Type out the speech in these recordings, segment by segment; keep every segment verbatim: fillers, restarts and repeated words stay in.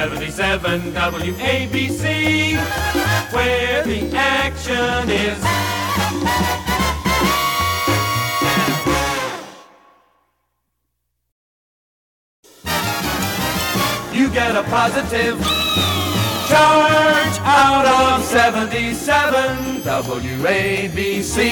seventy-seven W A B C, where the action is. You get a positive charge out of seventy-seven W A B C.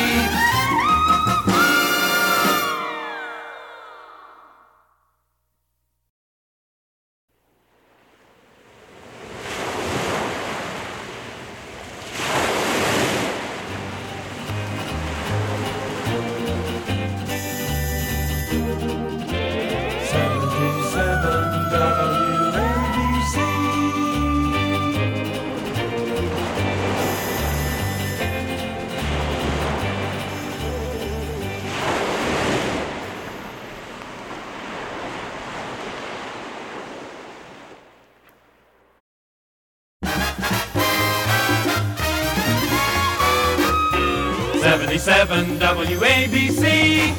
seventy-seven W A B C.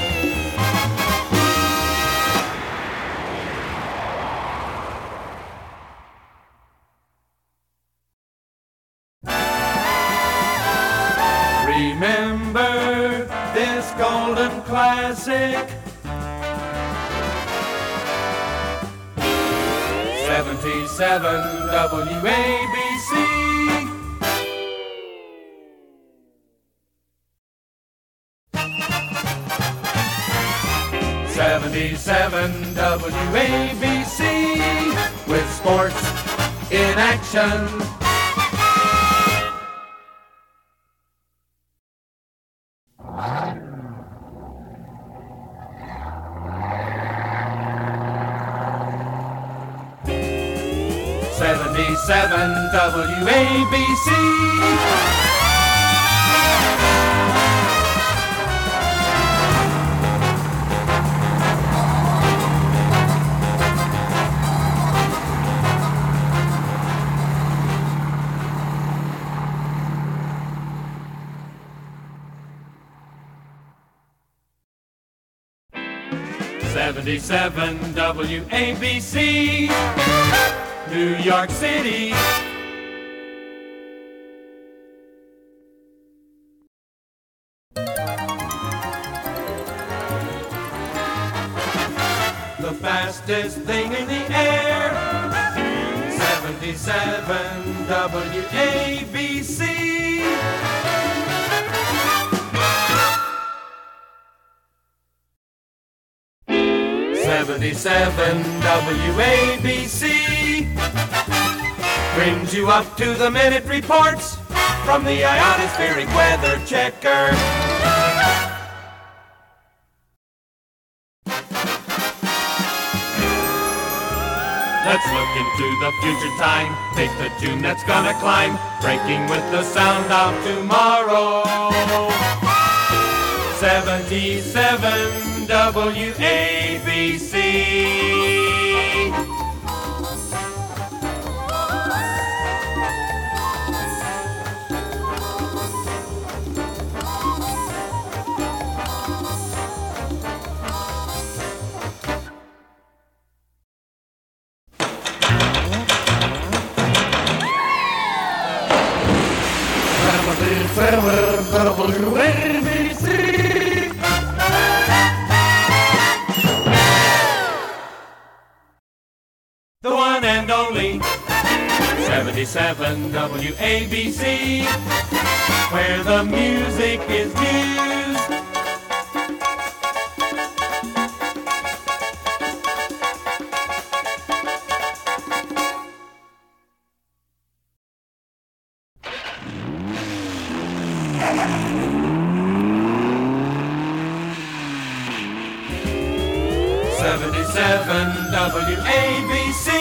Remember this golden classic. seventy-seven W A B C. seventy-seven W A B C, with sports in action. seventy-seven W A B C. seventy-seven W A B C, New York City. The fastest thing in the air, seventy-seven W A B C. seventy-seven W A B C brings you up to the minute reports from the ionospheric weather checker. Let's look into the future time, take the tune that's gonna climb, breaking with the sound of tomorrow. seventy-seven W A B C. The one and only seventy-seven W A B C, where the music is used. seventy-seven W A B C.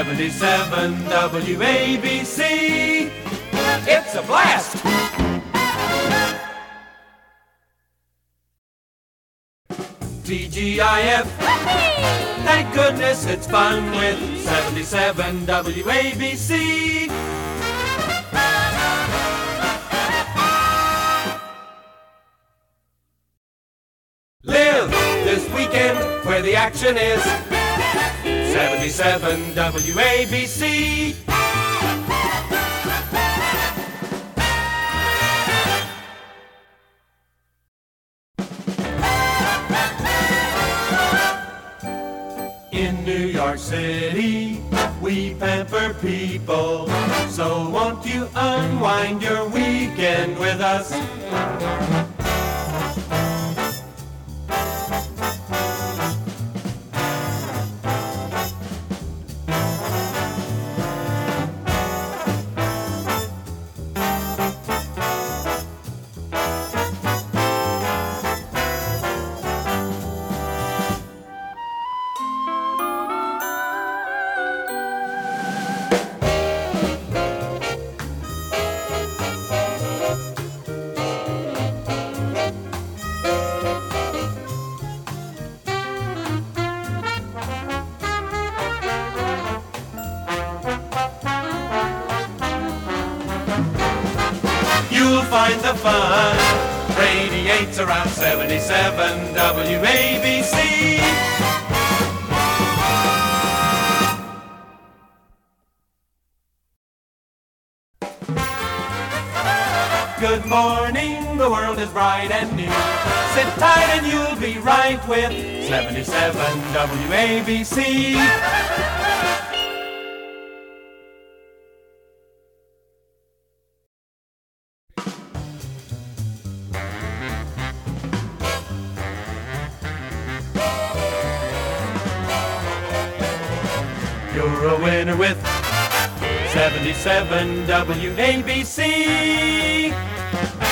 seventy-seven W A B C. It's a blast! T G I F, thank goodness it's fun with seventy-seven W A B C. Live this weekend where the action is seventy-seven W A B C. In New York City, we pamper people, so won't you unwind your weekend with us? You'll find the fun radiates around seventy-seven W A B C. Good morning, the world is bright and new. Sit tight and you'll be right with seventy-seven W A B C. You're a winner with seventy-seven W A B C.